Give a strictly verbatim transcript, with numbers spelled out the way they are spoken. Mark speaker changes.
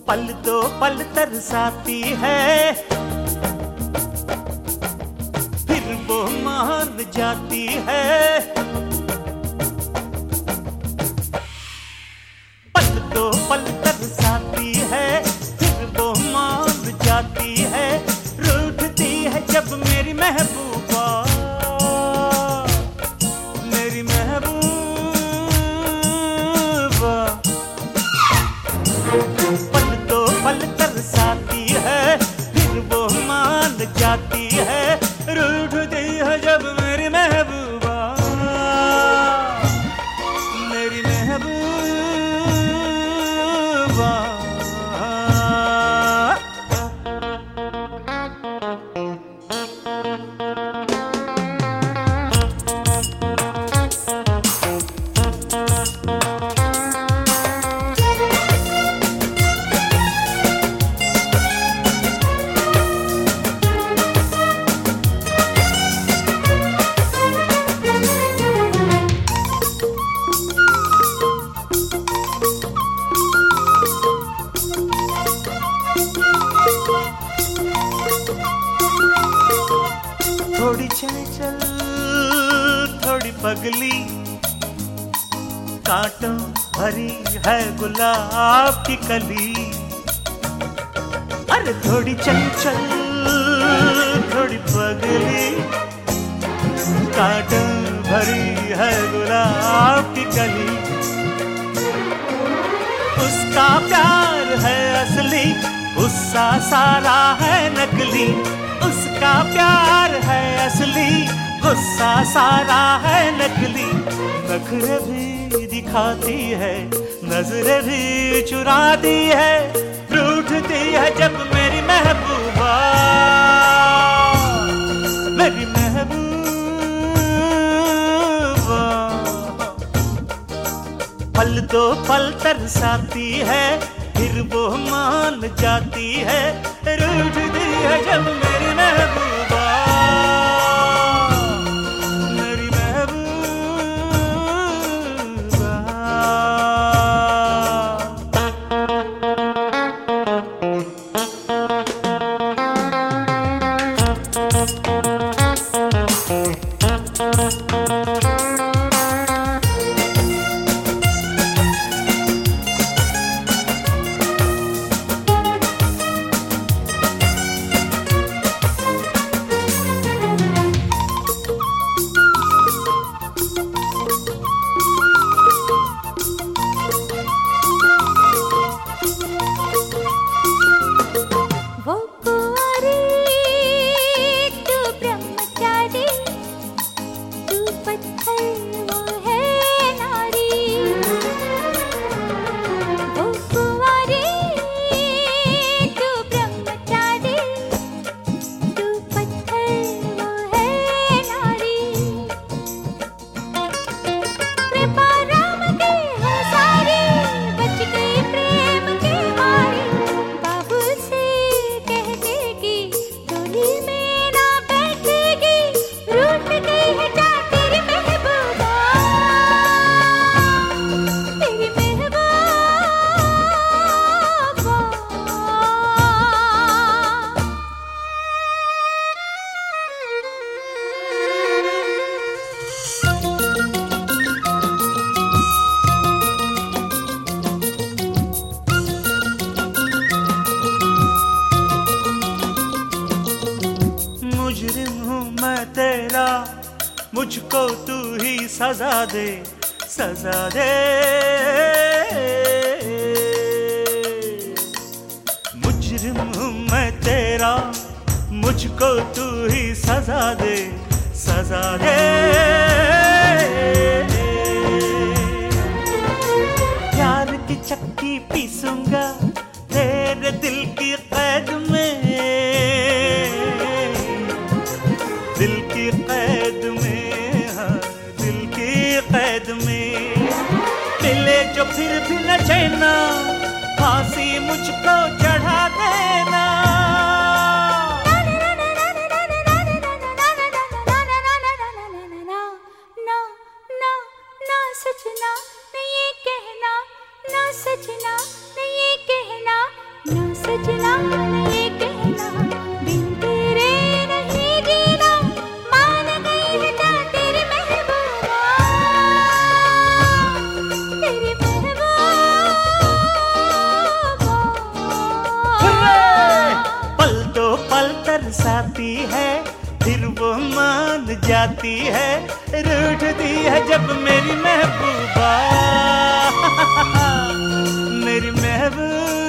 Speaker 1: पल दो पल तरसाती है, फिर वो मान जाती है। पल दो पल तरसाती है, फिर वो मान जाती है। रूठती है जब मेरी महबूबा, मेरी महबूबा। पल दो पल तरसाती है, फिर वो मान जाती है। रूठती है जब मेरी महबूबा, मेरी महबूबा। थोड़ी चंचल थोड़ी पगली, कांटों भरी है गुलाब की कली। अरे थोड़ी चंचल थोड़ी पगली, कांटों भरी है गुलाब की कली। उसका प्यार है असली, गुस्सा सारा है नकली। उसका प्यार है असली, गुस्सा सारा है नकली। नखरे भी दिखाती है, नजरें भी चुराती है। रूठती है जब मेरी महबूबा, मेरी महबूबा। पल दो पल तरसाती है, फिर वो मान जाती है। रूठती है जब मेरी महबूबा, मेरी महबूबा। मुजरिम हूँ मैं तेरा, मुझको तू ही सजा दे, सजा दे। मुजरिम हूँ मैं तेरा, मुझको तू ही सजा दे, सजा दे। प्यार की चक्की पीसूंगा तेरे दिल की कैद में, दिल की कैद में, हाँ दिल की कैद में। मिले जो फिर भी न चैना, फांसी मुझको चढ़ा देना। सजना नहीं ये कहना, ना सजना नहीं ये कहना, तरसाती है, फिर वो मान जाती है, रूठती है जब मेरी महबूबा, मेरी महबूबा।